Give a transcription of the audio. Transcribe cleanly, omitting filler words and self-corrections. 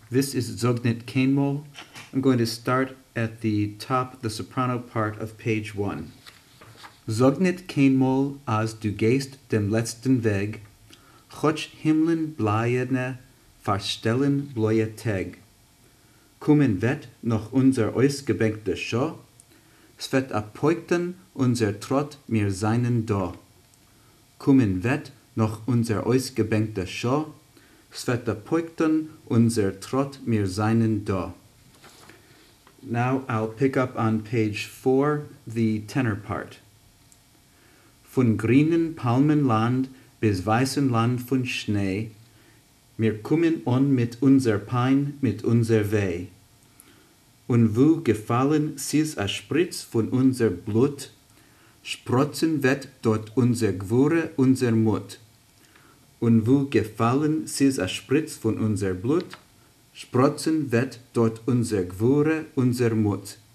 This is Zognit Kainmol. I'm going to start at the top, the soprano part of page 1. Zognit Kainmol as du gehst dem letzten Weg, Chotsch Himmeln bleierne, verstellen bloie Tag. Kommen wird noch unser ausgebenkte Show, es wird abpeugten unser Trott mir seinen da. Kommen wird noch unser ausgebenkte Show, es wird abpeugten unser Trott mir seinen da. Now I'll pick up on page 4, the tenor part. Von grünen Palmenland bis weißen Land von Schnee, wir kommen on mit unser Pein, mit unser Weh. Und wo gefallen sis a Spritz von unser Blut, sprotzen wird dort unser Gwure, unser Mut. Und wo gefallen sis a Spritz von unser Blut, sprotzen wird dort unser Gwure, unser Mut.